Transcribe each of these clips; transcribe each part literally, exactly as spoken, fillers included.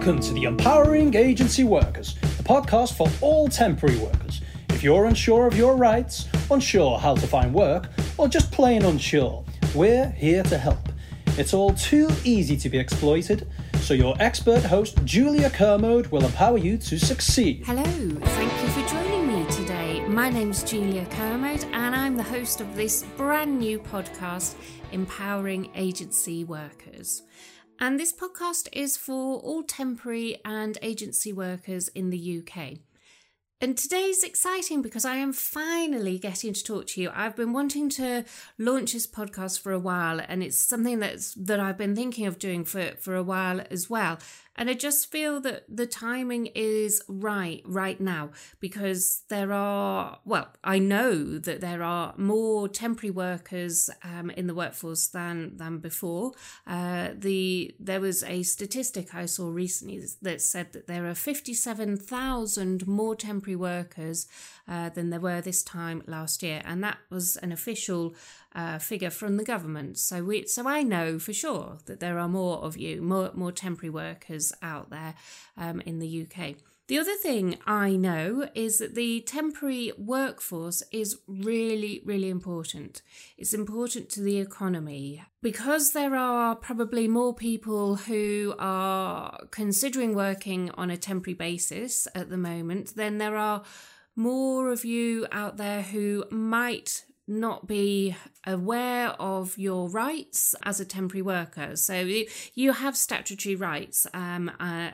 Welcome to the Empowering Agency Workers, the podcast for all temporary workers. If you're unsure of your rights, unsure how to find work, or just plain unsure, we're here to help. It's all too easy to be exploited, so your expert host Julia Kermode will empower you to succeed. Hello, thank you for joining me today. My name's Julia Kermode and I'm the host of this brand new podcast, Empowering Agency Workers. And this podcast is for all temporary and agency workers in the U K. And today's exciting because I am finally getting to talk to you. I've been wanting to launch this podcast for a while, and it's something that's that I've been thinking of doing for, for a while as well. And I just feel that the timing is right, right now, because there are, well, I know that there are more temporary workers um, in the workforce than than before. Uh, the there was a statistic I saw recently that said that there are fifty-seven thousand more temporary workers uh, than there were this time last year, and that was an official Uh, figure from the government. So we, so I know for sure that there are more of you, more more temporary workers out there um, in the U K. The other thing I know is that the temporary workforce is really, really important. It's important to the economy because there are probably more people who are considering working on a temporary basis at the moment. Then there are more of you out there who might not be aware of your rights as a temporary worker. So you have statutory rights um, uh,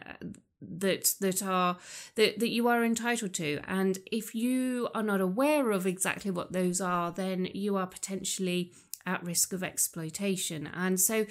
that that are that, that you are entitled to, and if you are not aware of exactly what those are, then you are potentially at risk of exploitation. And so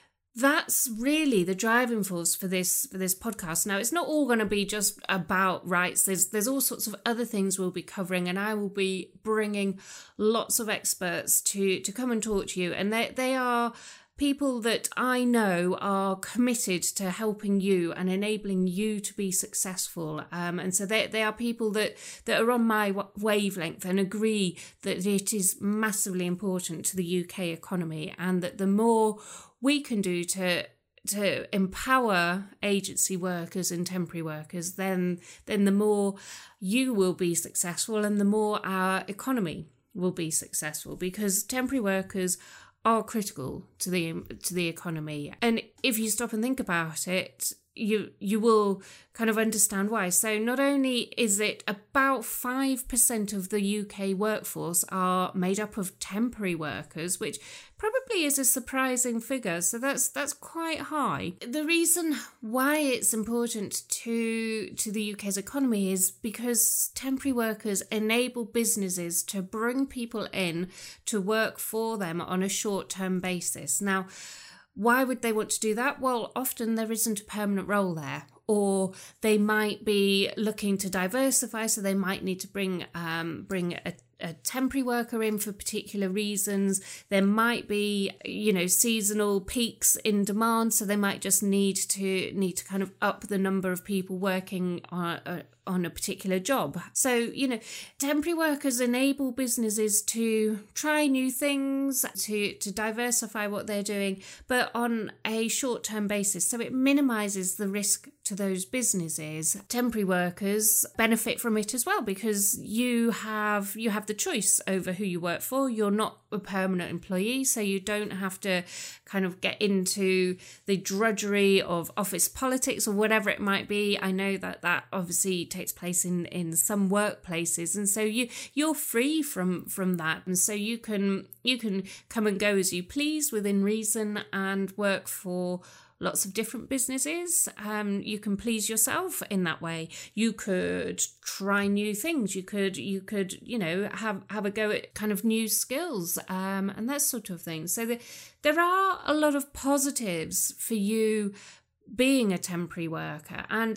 that's really the driving force for this for this podcast. Now, it's not all going to be just about rights. There's there's all sorts of other things we'll be covering, and I will be bringing lots of experts to to come and talk to you. And they they are people that I know are committed to helping you and enabling you to be successful. Um, and so they they are people that that are on my wavelength and agree that it is massively important to the U K economy, and that the more we can do to to empower agency workers and temporary workers, then then the more you will be successful and the more our economy will be successful, because temporary workers are critical to the to the economy. And if you stop and think about it, you you will kind of understand why. So not only is it about five percent of the U K workforce are made up of temporary workers, which probably is a surprising figure. So that's that's quite high. The reason why it's important to to the U K's economy is because temporary workers enable businesses to bring people in to work for them on a short-term basis. Now, why would they want to do that? Well, often there isn't a permanent role there, or they might be looking to diversify, so they might need to bring um, bring a, a temporary worker in for particular reasons. There might be, you know, seasonal peaks in demand, so they might just need to need to kind of up the number of people working on a, on a particular job. So, you know, temporary workers enable businesses to try new things, to, to diversify what they're doing, but on a short-term basis. So it minimises the risk to those businesses. Temporary workers benefit from it as well, because you have you have the choice over who you work for. You're not a permanent employee, so you don't have to kind of get into the drudgery of office politics or whatever it might be. I know that that obviously takes place in, in some workplaces, and so you you're free from from that, and so you can you can come and go as you please within reason and work for lots of different businesses. Um, you can please yourself in that way. You could try new things. You could, you could, you know, have, have a go at kind of new skills um, and that sort of thing. So the, there are a lot of positives for you being a temporary worker. And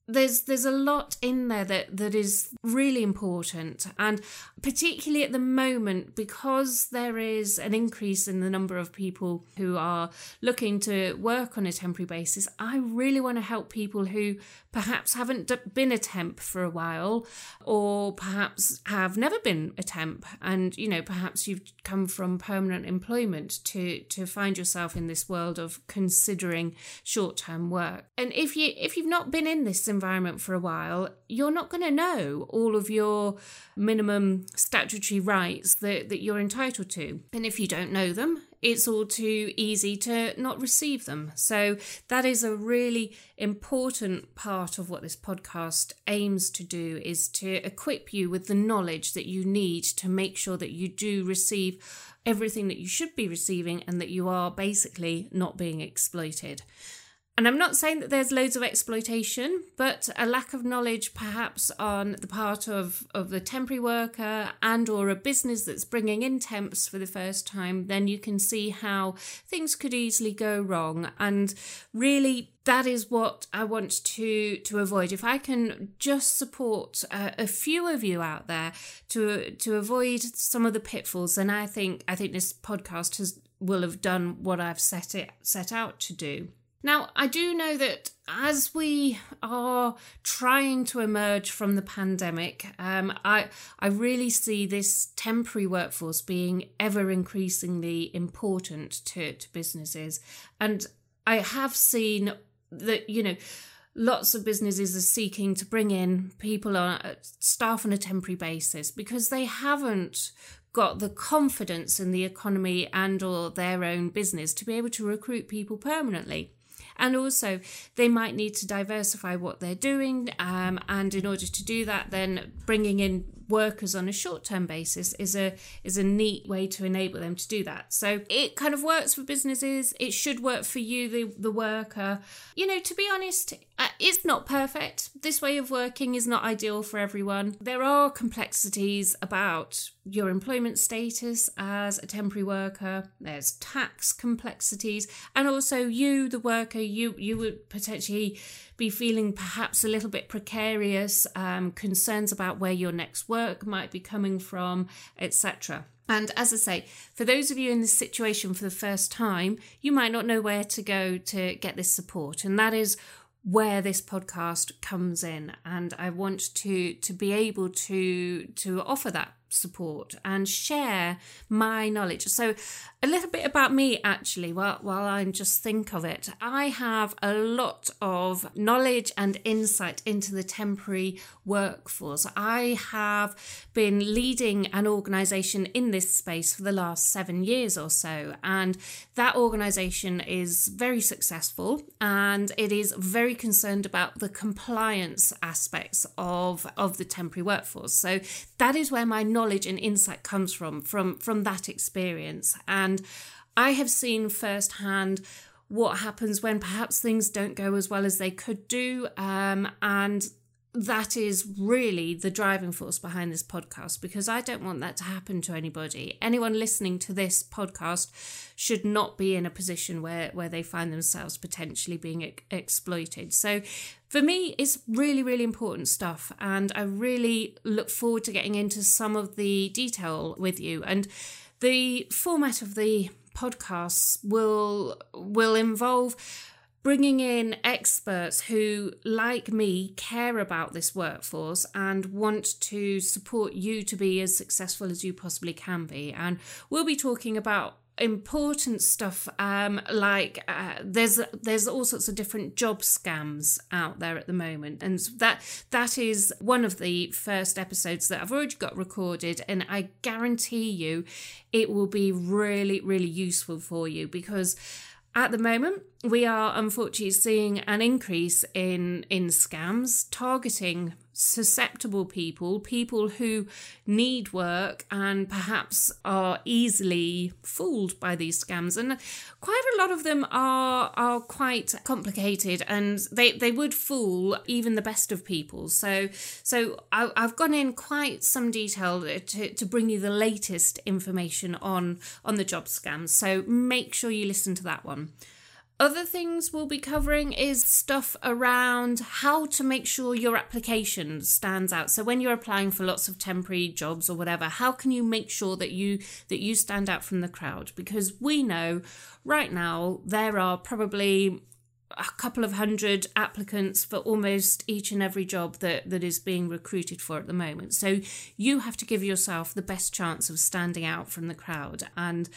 There's there's a lot in there that, that is really important, and particularly at the moment, because there is an increase in the number of people who are looking to work on a temporary basis. I really want to help people who perhaps haven't been a temp for a while, or perhaps have never been a temp, and you know perhaps you've come from permanent employment to to find yourself in this world of considering short-term work. And if you if you've not been in this environment for a while, you're not going to know all of your minimum statutory rights that, that you're entitled to. And if you don't know them, it's all too easy to not receive them. So that is a really important part of what this podcast aims to do, is to equip you with the knowledge that you need to make sure that you do receive everything that you should be receiving and that you are basically not being exploited. And I'm not saying that there's loads of exploitation, but a lack of knowledge perhaps on the part of, of the temporary worker and or a business that's bringing in temps for the first time, then you can see how things could easily go wrong. And really, that is what I want to, to avoid. If I can just support uh, a few of you out there to to avoid some of the pitfalls, then I think I think this podcast has will have done what I've set it set out to do. Now, I do know that as we are trying to emerge from the pandemic, um, I I really see this temporary workforce being ever increasingly important to, to businesses. And I have seen that, you know, lots of businesses are seeking to bring in people on staff on a temporary basis because they haven't got the confidence in the economy and or their own business to be able to recruit people permanently. And also, they might need to diversify what they're doing. Um, and in order to do that, then bringing in workers on a short-term basis is a is a neat way to enable them to do that. So it kind of works for businesses. It should work for you, the, the worker. You know, to be honest, uh, it's not perfect. This way of working is not ideal for everyone. There are complexities about your employment status as a temporary worker. There's tax complexities. And also you, the worker, you, you would potentially be feeling perhaps a little bit precarious, um, concerns about where your next work might be coming from, et cetera. And as I say, for those of you in this situation for the first time, you might not know where to go to get this support. And that is where this podcast comes in. And I want to to be able to to offer that support and share my knowledge. So a little bit about me, actually, while, while I just think of it. I have a lot of knowledge and insight into the temporary workforce. I have been leading an organisation in this space for the last seven years or so, and that organisation is very successful, and it is very concerned about the compliance aspects of, of the temporary workforce. So that is where my knowledge and insight comes from, from, from that experience. And I have seen firsthand what happens when perhaps things don't go as well as they could do. Um, and that is really the driving force behind this podcast, because I don't want that to happen to anybody. Anyone listening to this podcast should not be in a position where, where they find themselves potentially being ex- exploited. So for me, it's really, really important stuff. And I really look forward to getting into some of the detail with you. And the format of the podcasts will will involve bringing in experts who, like me, care about this workforce and want to support you to be as successful as you possibly can be. And we'll be talking about important stuff um, like uh, there's there's all sorts of different job scams out there at the moment, and that that is one of the first episodes that I've already got recorded, and I guarantee you it will be really, really useful for you, because at the moment, we are unfortunately seeing an increase in, in scams targeting susceptible people, people who need work and perhaps are easily fooled by these scams. And quite a lot of them are are quite complicated, and they, they would fool even the best of people. So so I, I've gone in quite some detail to, to bring you the latest information on, on the job scams. So make sure you listen to that one. Other things we'll be covering is stuff around how to make sure your application stands out. So when you're applying for lots of temporary jobs or whatever, how can you make sure that you that you stand out from the crowd? Because we know right now there are probably a couple of hundred applicants for almost each and every job that, that is being recruited for at the moment. So you have to give yourself the best chance of standing out from the crowd. And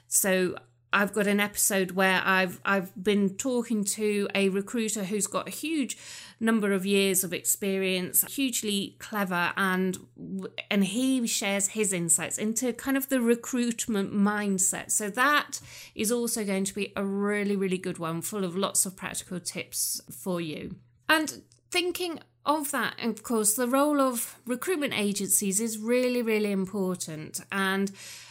so I've got an episode where I've I've been talking to a recruiter who's got a huge number of years of experience, hugely clever, and and he shares his insights into kind of the recruitment mindset. So that is also going to be a really, really good one, full of lots of practical tips for you. And thinking of that, and of course, the role of recruitment agencies is really, really important. And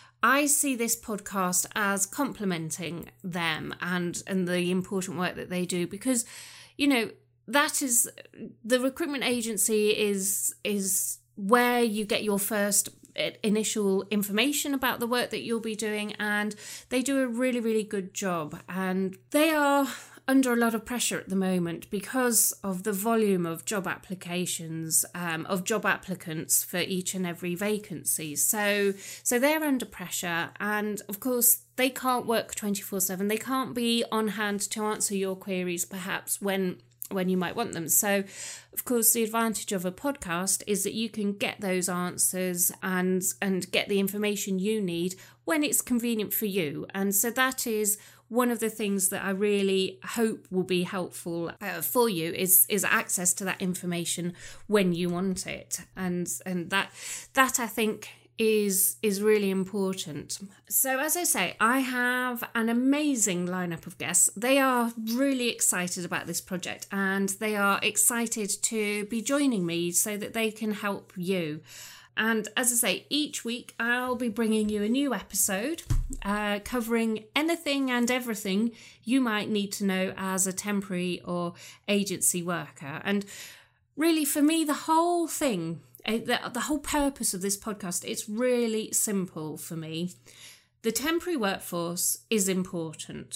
I see this podcast as complementing them and, and the important work that they do, because, you know, that is, the recruitment agency is is where you get your first initial information about the work that you'll be doing, and they do a really, really good job. And they are under a lot of pressure at the moment because of the volume of job applications, um, of job applicants for each and every vacancy. So, so they're under pressure, and of course they can't work twenty-four seven. They can't be on hand to answer your queries, perhaps when when you might want them. So, of course, the advantage of a podcast is that you can get those answers and and get the information you need when it's convenient for you. And so that is one of the things that I really hope will be helpful uh, for you is is access to that information when you want it, and and that that I think is is really important. So as I say, I have an amazing lineup of guests. They are really excited about this project, and they are excited to be joining me so that they can help you. And as I say, each week I'll be bringing you a new episode uh, covering anything and everything you might need to know as a temporary or agency worker. And really, for me, the whole thing, the, the whole purpose of this podcast, it's really simple for me. The temporary workforce is important.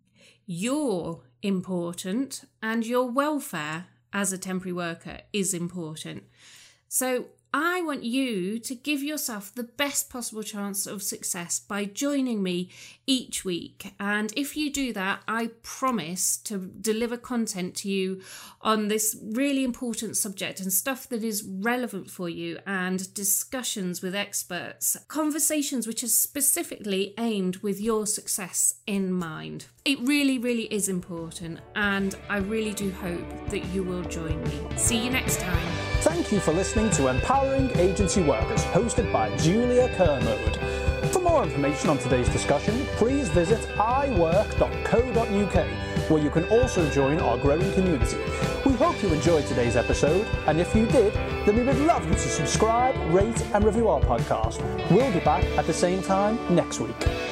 You're important, and your welfare as a temporary worker is important. So I want you to give yourself the best possible chance of success by joining me each week. And if you do that, I promise to deliver content to you on this really important subject and stuff that is relevant for you, and discussions with experts, conversations which are specifically aimed with your success in mind. It really, really is important, and I really do hope that you will join me. See you next time. Thank you for listening to Empowering Agency Workers, hosted by Julia Kermode. For more information on today's discussion, please visit i work dot co dot u k, where you can also join our growing community. We hope you enjoyed today's episode, and if you did, then we would love you to subscribe, rate and review our podcast. We'll be back at the same time next week.